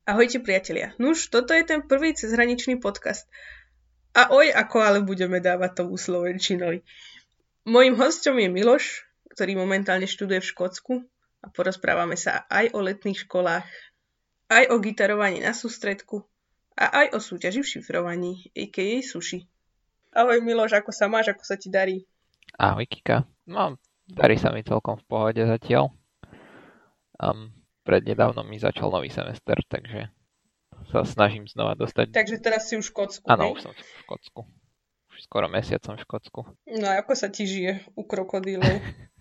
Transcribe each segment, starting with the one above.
Ahojte priatelia. Nuž, toto je ten prvý cezhraničný podcast. A ako ale budeme dávať tomu slovenčinovi. Mojím hosťom je Miloš, ktorý momentálne študuje v Škótsku a porozprávame sa aj o letných školách, aj o gitarovaní na sústredku a aj o súťaži v šifrovaní, a.k.a. sushi. Ahoj Miloš, ako sa máš, ako sa ti darí? Ahoj Kika. No, darí sa mi celkom v pohode zatiaľ. Prednedávno mi začal nový semester, takže sa snažím znova dostať. Takže teraz si už v Škótsku, Áno, hej? už som v Škótsku. Už skoro mesiac som v Škótsku. No a ako sa ti žije u krokodílov?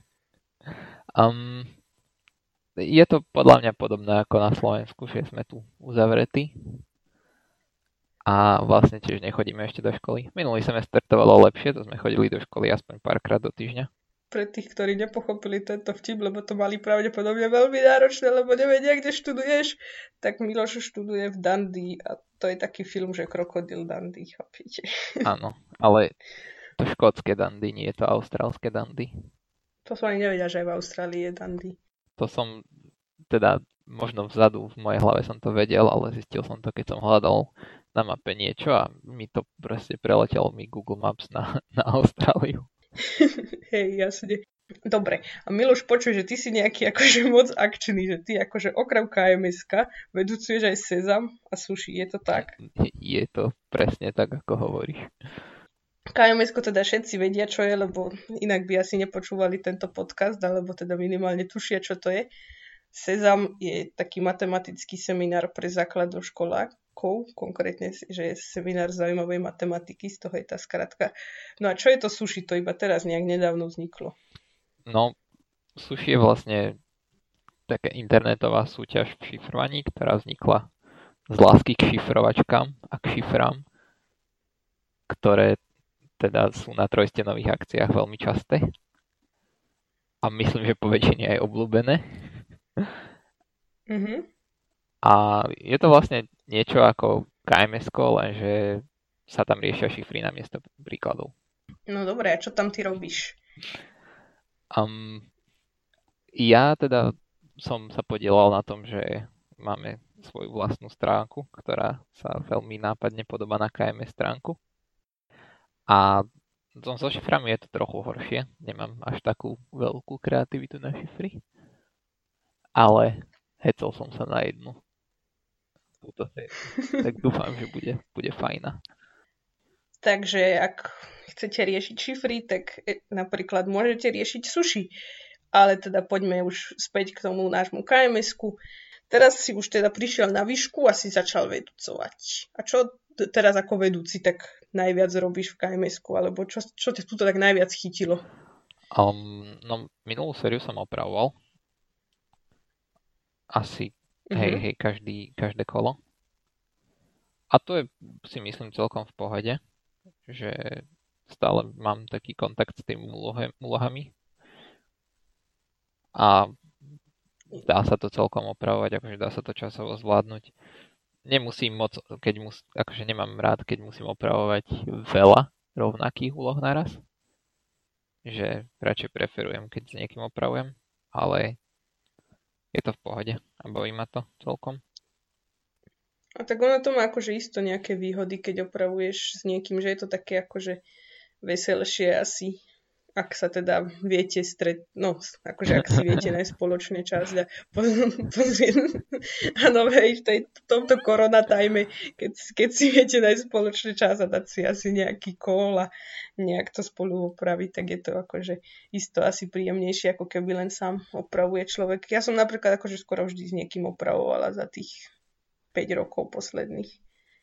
Je to podľa mňa podobné ako na Slovensku, že sme tu uzavretí. A vlastne tiež nechodíme ešte do školy. Minulý semester to bolo lepšie, to sme chodili do školy aspoň párkrát do týždňa. Pre tých, ktorí nepochopili tento vtip, lebo to mali pravdepodobne veľmi náročné, lebo nevedia, kde študuješ, tak Miloš študuje v Dundee a to je taký film, že Krokodil Dundee, chápete? Áno, ale to škótske Dundee, nie je to austrálske Dundee. To som ani nevedel, že aj v Austrálii je Dundee. To som teda možno vzadu v mojej hlave som to vedel, ale zistil som to, keď som hľadal na mape niečo a mi to proste preletelo mi Google Maps na Austráliu. Hej, jasne. Dobre, a Miloš, počuj, že ty si nejaký akože moc akčný, že ty akože okrem KMS-ka vedúcuješ aj Sezam a sushi, je to tak? Je to presne tak, ako hovoríš. KMS-ko teda všetci vedia, čo je, lebo inak by asi nepočúvali tento podcast, alebo teda minimálne tušia, čo to je. Sezam je taký matematický seminár pre základoškolákov, konkrétne, že je seminár zaujímavej matematiky, z toho je tá skratka. No a čo je to sushi? To iba teraz nejak nedávno vzniklo. No, sushi je vlastne taká internetová súťaž v šifrovaní, ktorá vznikla z lásky k šifrovačkám a k šifrám, ktoré teda sú na trojstenových akciách veľmi časté. A myslím, že po väčšine aj obľúbené. Mhm. A je to vlastne niečo ako KMS-ko, lenže sa tam riešia šifry namiesto príkladov. No dobre, a čo tam ty robíš? Ja teda som sa podielal na tom, že máme svoju vlastnú stránku, ktorá sa veľmi nápadne podobá na KMS stránku. A so šiframi je to trochu horšie. Nemám až takú veľkú kreativitu na šifry. Ale hecol som sa na jednu. Tak dúfam, že bude fajná. Takže ak chcete riešiť šifry, tak napríklad môžete riešiť sushi. Ale teda poďme už späť k tomu nášmu KMS-ku. Teraz si už teda prišiel na výšku a si začal vedúcovať. A čo teraz ako vedúci tak najviac robíš v KMS-ku? Alebo čo ťa tuto tak najviac chytilo? No, minulú sériu som opravoval. Asi hej, každé kolo. A to je, si myslím, celkom v pohode, že stále mám taký kontakt s tými úlohami. A dá sa to celkom opravovať, akože dá sa to časovo zvládnuť. Nemusím moc, akože nemám rád, keď musím opravovať veľa rovnakých úloh naraz. Že radšej preferujem, keď s niekým opravujem, ale je to v pohode a baví ma to celkom. A tak ono to má akože isto nejaké výhody, keď opravuješ s niekým, že je to také akože veselšie asi, ak sa teda viete akože ak si viete nájsť spoločný čas a pozrieť. Áno, hej, v tomto korona time, keď si viete nájsť spoločný čas a dať si asi nejaký call a nejak to spolu opraviť, tak je to akože isto asi príjemnejšie, ako keby len sám opravuje človek. Ja som napríklad akože skoro vždy s niekým opravovala za tých 5 rokov posledných.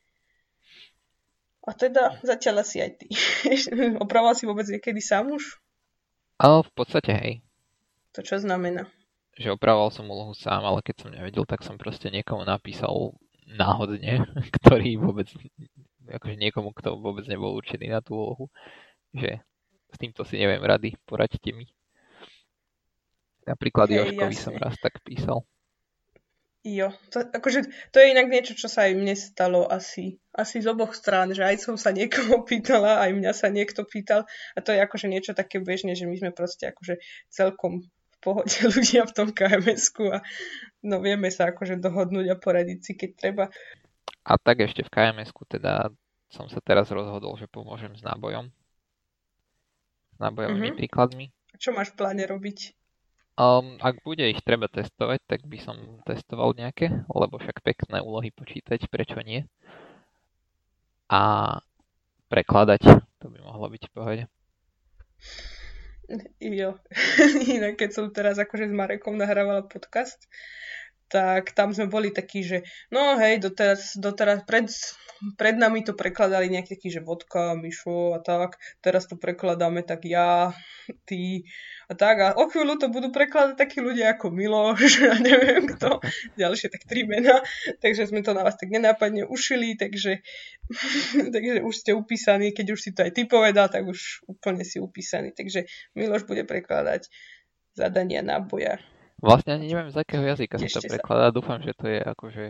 A teda zatiaľ asi aj ty. Opravoval si vôbec niekedy sám už? Ale v podstate hej. To čo znamená? Že opravoval som úlohu sám, ale keď som nevedel, tak som proste niekomu napísal náhodne, ktorý vôbec, akože niekomu, kto vôbec nebol určený na tú úlohu, že s týmto si neviem rady, poraďte mi. Napríklad Jožkovi som raz tak písal. Jo, to je inak niečo, čo sa aj mne stalo asi z oboch strán, že aj som sa niekoho pýtala, aj mňa sa niekto pýtal a to je akože niečo také bežné, že my sme proste akože celkom v pohode ľudia v tom KMS-ku a no vieme sa akože dohodnúť a poradiť si, keď treba. A tak ešte v KMS-ku teda som sa teraz rozhodol, že pomôžem s nábojom. S nábojovými príkladmi. Čo máš v pláne robiť? Ak bude ich treba testovať, tak by som testoval nejaké, lebo však pekné úlohy počítať, prečo nie. A prekladať, to by mohlo byť v pohode. Jo. Inak keď som teraz akože s Marekom nahrávala podcast, tak tam sme boli takí, že no hej, doteraz pred nami to prekladali nejaký taký, že Vodka, Mišo a tak, teraz to prekladáme tak ja, ty a tak a o chvíľu to budú prekladať takí ľudia ako Miloš a neviem kto, ďalšie tak 3 mená, takže sme to na vás tak nenápadne ušili, takže už ste upísaní, keď už si to aj ty povedal, tak už úplne si upísaný, takže Miloš bude prekladať zadania náboja. Vlastne ani neviem, z akého jazyka sa to prekladá. Dúfam, že to je akože...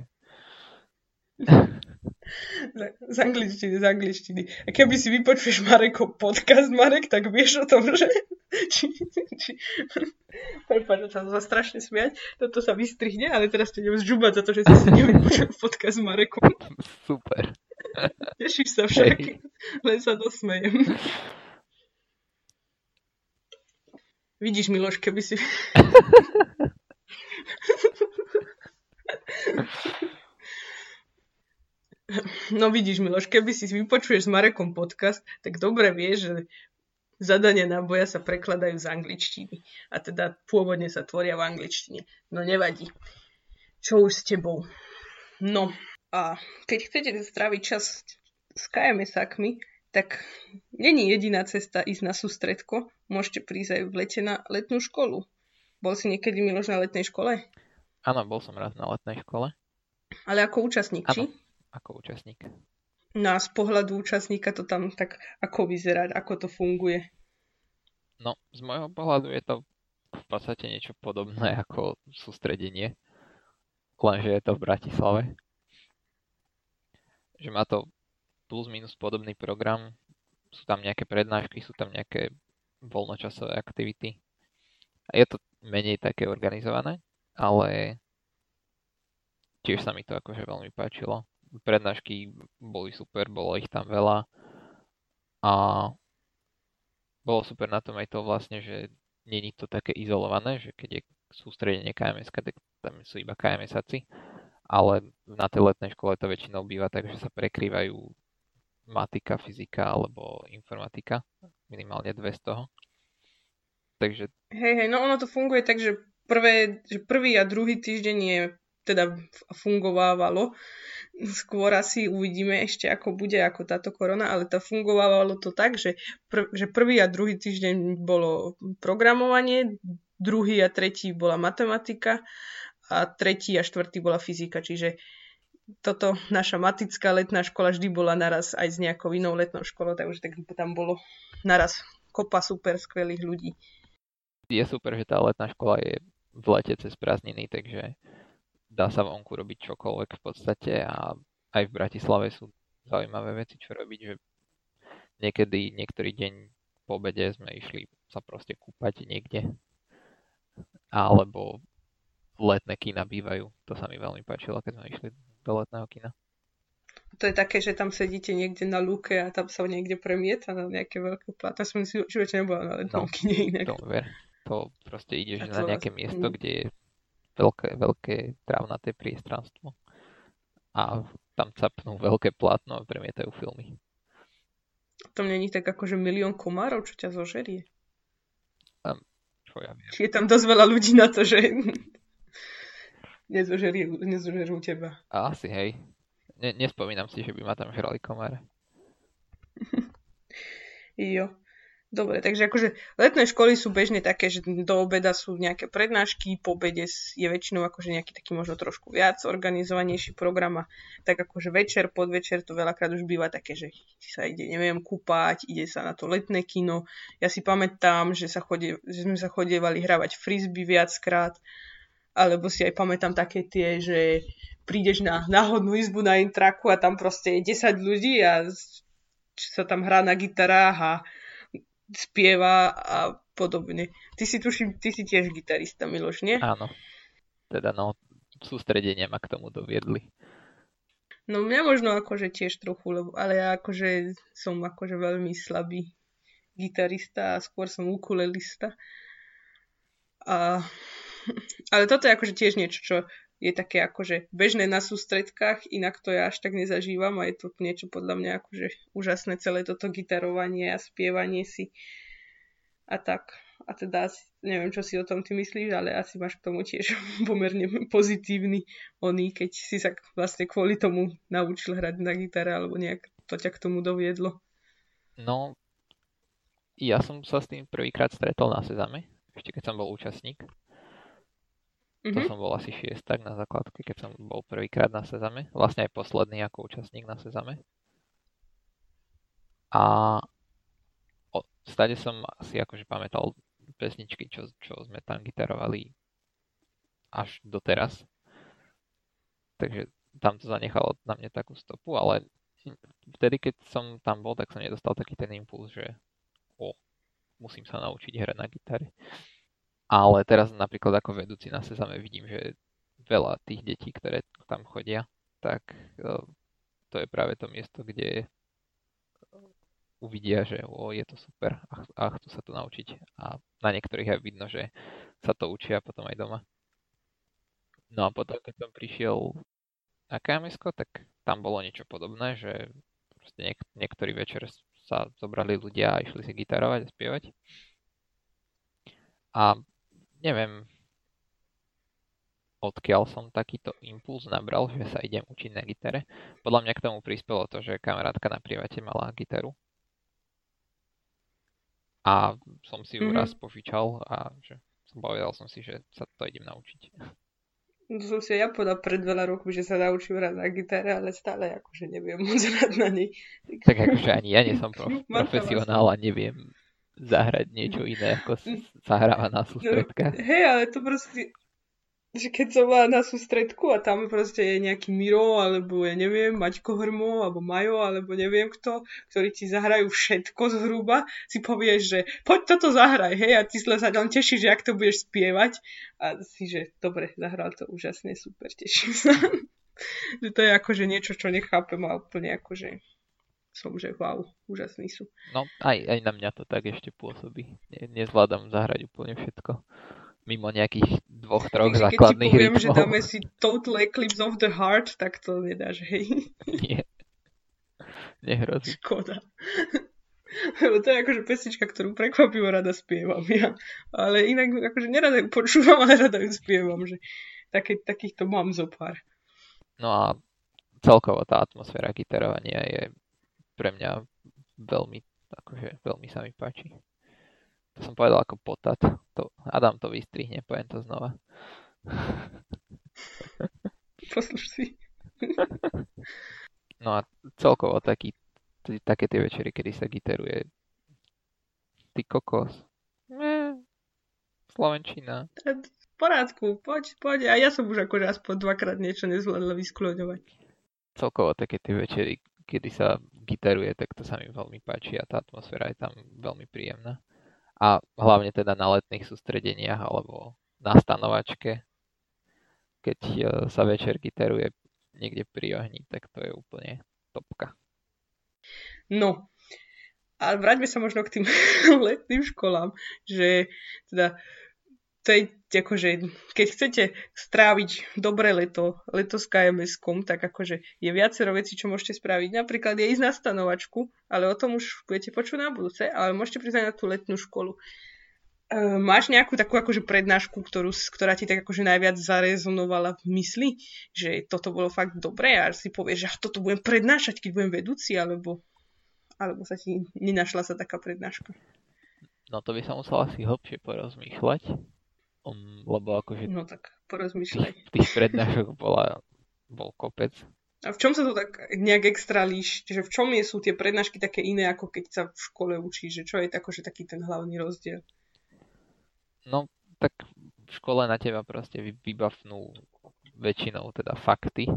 z angličtiny. A keby si vypočuješ Marekov podcast, Marek, tak vieš o tom, že... Prepáč, sa strašne smiať. Toto sa vystrihne, ale teraz te idem zžubať za to, že si nevypočul podcast s Marekom. Super. Tešíš sa však, len sa dosmejem. Vidíš, Miloš, keby si... No vidíš, Miloš, keby si vypočuješ s Marekom podcast, tak dobre vieš, že zadania náboja sa prekladajú z angličtiny. A teda pôvodne sa tvoria v angličtine. No nevadí. Čo už s tebou? No a keď chcete stráviť čas s KMS-ákmi, tak není jediná cesta ísť na sústredko. Môžete prísť aj v lete na letnú školu. Bol si niekedy, Miloš, na letnej škole? Áno, bol som raz na letnej škole. Ale ako účastník, či? Áno, ako účastník. No a z pohľadu účastníka to tam tak ako vyzerá, ako to funguje? No, z môjho pohľadu je to v podstate niečo podobné ako sústredenie. Lenže je to v Bratislave. Že má to plus minus podobný program. Sú tam nejaké prednášky, sú tam nejaké voľnočasové aktivity. A je to menej také organizované, ale tiež sa mi to akože veľmi páčilo. Prednášky boli super, bolo ich tam veľa a bolo super na tom aj to vlastne, že nie je to také izolované, že keď je sústredenie KMS, tak tam sú iba KMS-aci, ale na tej letnej škole to väčšinou býva tak, že sa prekrývajú matika, fyzika alebo informatika, minimálne 2 z toho. Takže... Hej, no ono to funguje tak, že prvý a druhý týždeň je teda fungovávalo. Skôr asi uvidíme ešte, ako bude, ako táto korona, ale to fungovávalo to tak, že prvý a druhý týždeň bolo programovanie, druhý a tretí bola matematika a tretí a štvrtý bola fyzika, čiže toto naša matická letná škola vždy bola naraz aj s nejakou inou letnou školou, takže tak tam bolo naraz kopa super skvelých ľudí. Je super, že tá letná škola je v lete cez prázdniny, takže dá sa vonku robiť čokoľvek v podstate a aj v Bratislave sú zaujímavé veci, čo robiť, že niektorý deň po obede sme išli sa proste kúpať niekde, alebo letné kina bývajú, to sa mi veľmi páčilo, keď sme išli do letného kina. To je také, že tam sedíte niekde na lúke a tam sa niekde premieta na nejaké veľké plátno. Som si živote nebola na letnom kine inak. To proste ideš na nejaké miesto, kde je veľké trávnaté priestranstvo a tam capnú veľké plátno a premietajú filmy. To není tak ako, že 1 000 000 komárov, čo ťa zožerie? Čo ja viem. Či je tam dosť veľa ľudí na to, že nezožerú teba. Asi, hej. Nespomínam si, že by ma tam žrali komáre. Jo. Dobre, takže akože letné školy sú bežne také, že do obeda sú nejaké prednášky, po obede je väčšinou akože nejaký taký možno trošku viac organizovanejší program a tak akože večer, podvečer to veľakrát už býva také, že sa ide, neviem, kúpať, ide sa na to letné kino. Ja si pamätám, že sme sa chodievali hravať frisbee viackrát, alebo si aj pamätám také tie, že prídeš na náhodnú izbu na intraku a tam proste je 10 ľudí a sa tam hrá na gitarách a spieva a podobne. Ty si tiež gitarista, Miloš, nie? Áno. Teda no, sústredenia ma k tomu doviedli. No mňa možno akože tiež trochu, ale ja akože som akože veľmi slabý gitarista a skôr som ukulelista. Ale toto je akože tiež niečo, čo je také akože bežné na sústredkách, inak to ja až tak nezažívam a je to niečo podľa mňa akože úžasné celé toto gitarovanie a spievanie si a tak. A teda neviem, čo si o tom ty myslíš, ale asi máš k tomu tiež pomerne pozitívny keď si sa vlastne kvôli tomu naučil hrať na gitare alebo nejak to ťa k tomu doviedlo. No, ja som sa s tým prvýkrát stretol na Sezame, ešte keď som bol účastník. To som bol asi šiestak na základke, keď som bol prvýkrát na Sezame. Vlastne aj posledný ako účastník na Sezame. A stade som si akože pamätal pesničky, čo sme tam gitarovali až doteraz. Takže tam to zanechalo na mne takú stopu, ale vtedy, keď som tam bol, tak som nedostal taký ten impuls, že musím sa naučiť hrať na gitare. Ale teraz napríklad ako vedúci na Sezame vidím, že veľa tých detí, ktoré tam chodia, tak to je práve to miesto, kde uvidia, že je to super a chcú sa to naučiť. A na niektorých aj vidno, že sa to učia potom aj doma. No a potom, keď som prišiel na KMS-ko, tak tam bolo niečo podobné, že proste niektorý večer sa zobrali ľudia a išli si gitarovať a spievať. A neviem, odkiaľ som takýto impuls nabral, že sa idem učiť na gitare. Podľa mňa k tomu prispelo to, že kamarátka na private mala gitaru. A som si ju raz požičal a že povedal som si, že sa to idem naučiť. To som si ja povedal pred veľa rokov, že sa naučím hrať na gitare, ale stále akože neviem moc hrať na nej. Tak akože ani ja nie som profesionál a neviem zahrať niečo iné, ako sa hráva na sústredkách. Hej, ale to proste, že keď som bola na sústredku a tam proste je nejaký Miro, alebo ja neviem, Maťko Hrmo, alebo Majo, alebo neviem kto, ktorí ti zahrajú všetko zhruba, si povieš, že poď toto zahraj, hej, a ty sa tam tešíš, že ak to budeš spievať a si, že dobre, zahral to úžasne, super, teším sa. Že to je akože niečo, čo nechápem a úplne akože som, že wow, úžasní sú. No, aj na mňa to tak ešte pôsobí. Nezvládam zahrať úplne všetko. Mimo nejakých 2-3 základných rytmov. Keď ti poviem, že dáme si Total Eclipse of the Heart, tak to nedáš, hej. Nie. Nehrozí. Škoda. Lebo to je akože pesnička, ktorú prekvapivo rada spievam ja. Ale inak akože nerada ju počúvam, ale rada ju spievam, že takýchto mám zo pár. No a celkovo tá atmosféra gitarovania je pre mňa veľmi sa mi páči. To som povedal ako potat. Adam to vystrihne, poviem to znova. Posluš si. No a celkovo také tie večery, kedy sa gitaruje. Ty kokos. Slovenčina. V porádku, poď. A ja som už akože aspoň 2-krát niečo nezvládla vyskloňovať. Celkovo také tie večery, kedy sa gitaruje, tak to sa mi veľmi páči a tá atmosféra je tam veľmi príjemná. A hlavne teda na letných sústredeniach alebo na stanovačke, keď sa večer gitaruje niekde pri ohni, tak to je úplne topka. No, a vráťme sa možno k tým letným školám, že teda to je akože, keď chcete stráviť dobré leto s KMS-kom, tak akože je viacero vecí, čo môžete spraviť. Napríklad je ísť na stanovačku, ale o tom už budete počuť na budúce, ale môžete prísť aj na tú letnú školu. Máš nejakú takú akože prednášku, ktorá ti tak akože najviac zarezonovala v mysli, že toto bolo fakt dobré a si povieš, že toto budem prednášať, keď budem vedúci, alebo sa ti nenašla sa taká prednáška? No to by som musel asi hlbšie porozmýšľať. Lebo akože no tak porozmýšľaj. Tých prednášok bol kopec. A v čom sa to tak nejak extra líši? Že v čom sú tie prednášky také iné, ako keď sa v škole učíš? Že čo je akože taký ten hlavný rozdiel? No, tak v škole na teba proste vybavnú väčšinou teda fakty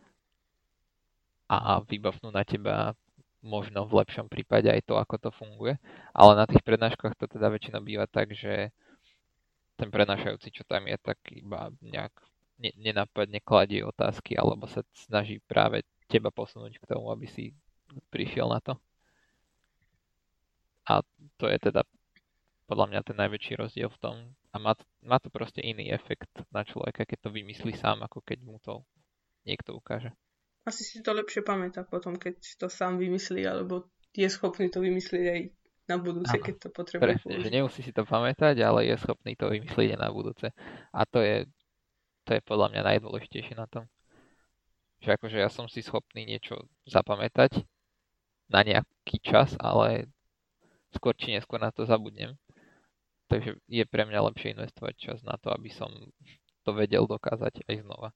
a vybavnú na teba možno v lepšom prípade aj to, ako to funguje. Ale na tých prednáškach to teda väčšinou býva tak, že ten prednášajúci, čo tam je, tak iba nejak nenápadne kladie otázky alebo sa snaží práve teba posunúť k tomu, aby si prišiel na to. A to je teda podľa mňa ten najväčší rozdiel v tom. A má to proste iný efekt na človeka, keď to vymyslí sám, ako keď mu to niekto ukáže. Asi si to lepšie pamätá potom, keď to sám vymyslí, alebo je schopný to vymyslieť aj na budúce, Áno, keď to potrebuje presne, že použiť. nemusí si to pamätať, ale je schopný to vymyslieť aj na budúce. A to je podľa mňa najdôležitejšie na tom. Že akože ja som si schopný niečo zapamätať na nejaký čas, ale skôr či neskôr na to zabudnem. Takže je pre mňa lepšie investovať čas na to, aby som to vedel dokázať aj znova.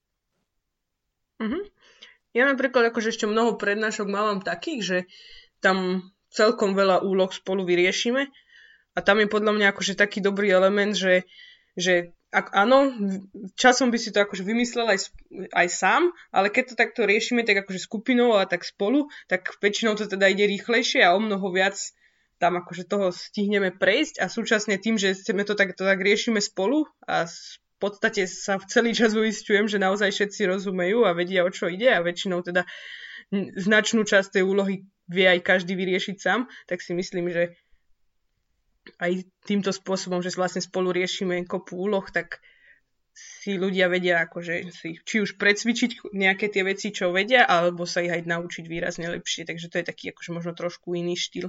Mhm. Ja napríklad akože ešte mnoho prednášok mávam takých, že tam celkom veľa úloh spolu vyriešime a tam je podľa mňa akože taký dobrý element, že áno, časom by si to akože vymyslel aj sám, ale keď to takto riešime tak akože skupinou a tak spolu, tak väčšinou to teda ide rýchlejšie a o mnoho viac tam akože toho stihneme prejsť a súčasne tým, že chceme to tak riešime spolu a v podstate sa celý čas uisťujem, že naozaj všetci rozumejú a vedia, o čo ide a väčšinou teda značnú časť tej úlohy vie aj každý vyriešiť sám, tak si myslím, že aj týmto spôsobom, že vlastne spolu riešime kopu úloh, tak si ľudia vedia akože si či už precvičiť nejaké tie veci, čo vedia, alebo sa ich aj naučiť výrazne lepšie. Takže to je taký akože možno trošku iný štýl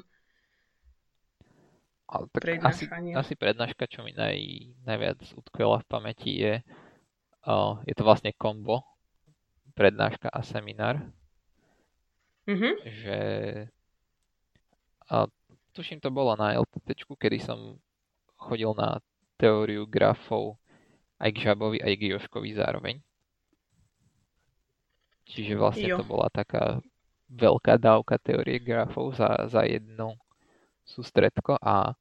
Ale tak prednášania. asi prednáška, čo mi najviac utkvela v pamäti je to vlastne kombo prednáška a seminár. Mhm. Že a tuším to bolo na LTT, kedy som chodil na teóriu grafov aj k Žabovi, aj k Joškovi zároveň. Čiže vlastne Jo. to bola taká veľká dávka teórie grafov za jedno sústredko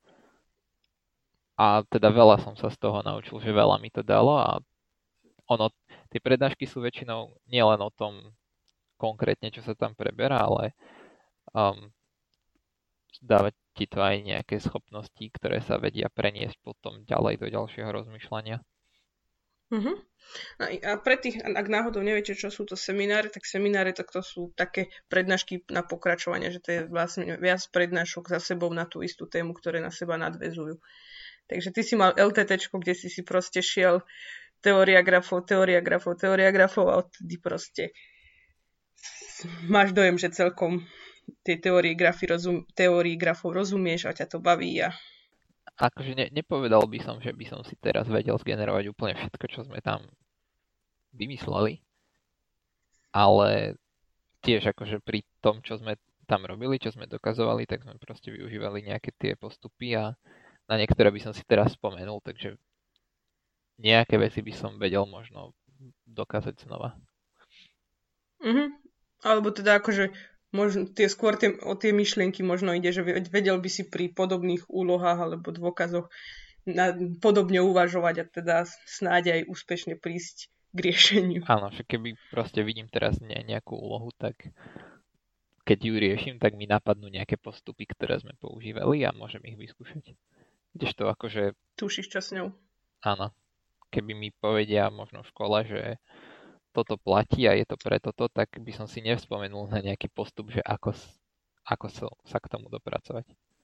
a teda veľa som sa z toho naučil, že veľa mi to dalo a tie prednášky sú väčšinou nielen o tom konkrétne, čo sa tam preberá, ale um, dávať ti to aj nejaké schopnosti, ktoré sa vedia preniesť potom ďalej do ďalšieho rozmýšľania. Mhm. A pre tých, ak náhodou neviete, čo sú to semináre, tak semináre to sú také prednášky na pokračovanie, že to je vlastne viac prednášok za sebou na tú istú tému, ktoré na seba nadväzujú. Takže ty si mal LTT, kde si proste šiel teória grafov a odtedy proste máš dojem, že celkom tej teórii grafov rozumieš a ťa to baví a Akože nepovedal by som, že by som si teraz vedel zgenerovať úplne všetko, čo sme tam vymysleli, ale tiež akože pri tom, čo sme tam robili, čo sme dokazovali, tak sme proste využívali nejaké tie postupy a na niektoré by som si teraz spomenul, takže nejaké veci by som vedel možno dokázať znova. Mhm. Alebo teda akože možno o tie myšlienky možno ide, že vedel by si pri podobných úlohách alebo dôkazoch podobne uvažovať a teda snáď aj úspešne prísť k riešeniu. Áno, že keby proste vidím teraz nejakú úlohu, tak keď ju riešim, tak mi napadnú nejaké postupy, ktoré sme používali a môžem ich vyskúšať. Kdežto akože, Tušíš, čo s ňou? áno, keby mi povedia možno v škole, že toto platí a je to pre toto, tak by som si nevzpomenul na nejaký postup, že ako sa k tomu dopracovať.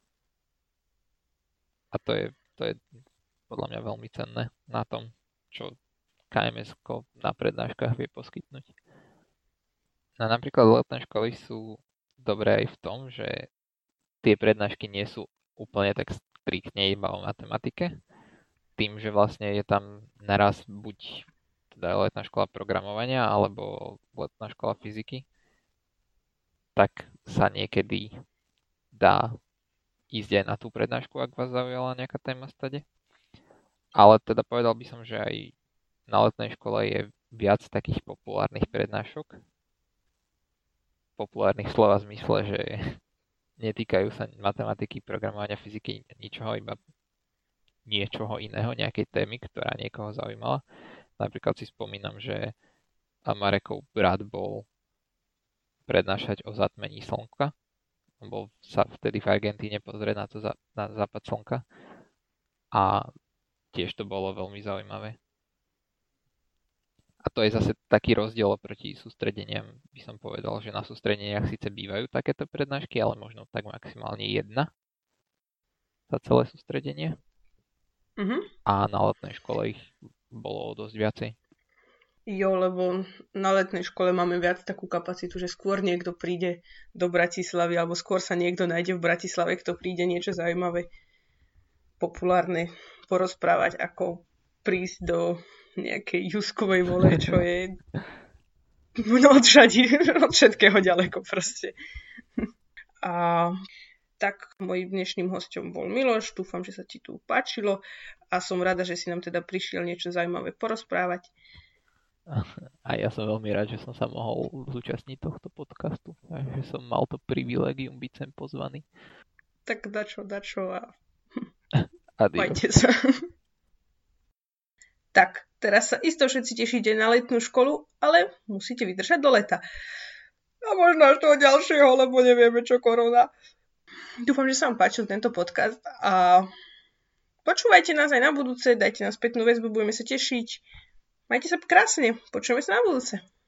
A to je podľa mňa veľmi cenné na tom, čo KMS na prednáškach vie poskytnúť. A napríklad letné školy sú dobré aj v tom, že tie prednášky nie sú úplne tak striktne iba o matematike. Tým, že vlastne je tam naraz buď teda letná škola programovania alebo letná škola fyziky, tak sa niekedy dá ísť aj na tú prednášku, ak vás zaujala nejaká téma stade. Ale teda povedal by som, že aj na letnej škole je viac takých populárnych prednášok. Populárnych slova v zmysle, že netýkajú sa matematiky, programovania, fyziky, ničoho, iba niečoho iného, nejakej témy, ktorá niekoho zaujímala. Napríklad si spomínam, že Marekov brat bol prednášať o zatmení slnka. On bol sa vtedy v Argentíne pozrieť na západ slnka. A tiež to bolo veľmi zaujímavé. A to je zase taký rozdiel oproti sústredeniam, by som povedal, že na sústredeniach síce bývajú takéto prednášky, ale možno tak maximálne jedna za celé sústredenie. A na letnej škole ich bolo dosť viacej. Jo, lebo na letnej škole máme viac takú kapacitu, že skôr niekto príde do Bratislavy, alebo skôr sa niekto nájde v Bratislave, kto príde niečo zaujímavé, populárne porozprávať, ako prísť do nejakej Juskovej Vole, čo je od všetkého ďaleko proste. A tak mojím dnešným hosťom bol Miloš, dúfam, že sa ti tu páčilo a som rada, že si nám teda prišiel niečo zaujímavé porozprávať. A ja som veľmi rád, že som sa mohol zúčastniť tohto podcastu a že som mal to privilégium byť sem pozvaný. Tak dačo a Adios. majte sa. Tak, teraz sa isto všetci tešíte na letnú školu, ale musíte vydržať do leta. A možno až toho ďalšieho, lebo nevieme, čo korona. Dúfam, že sa vám páčil tento podcast a počúvajte nás aj na budúce, dajte nám spätnú väzbu, budeme sa tešiť. Majte sa krásne, počujeme sa na budúce.